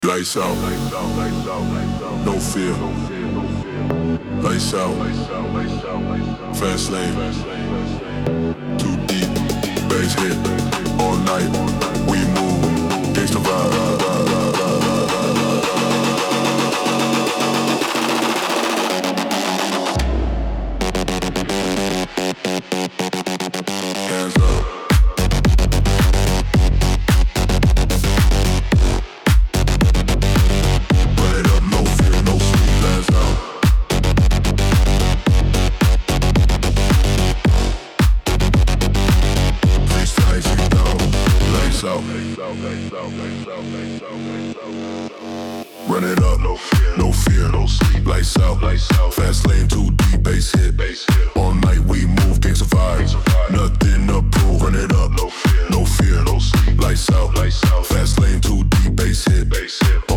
Lights out, no fear. Lights out, fast lane, too deep. Bass hit, all night. We move, gangsta vibe. Hands up. Run it up, no fear, no sleep. Lights out, fast lane, too deep. Bass hit, all night we move, gangsta vibe. Nothing to prove. Run it up, no fear, no sleep. Lights out, fast lane, too deep. Bass hit.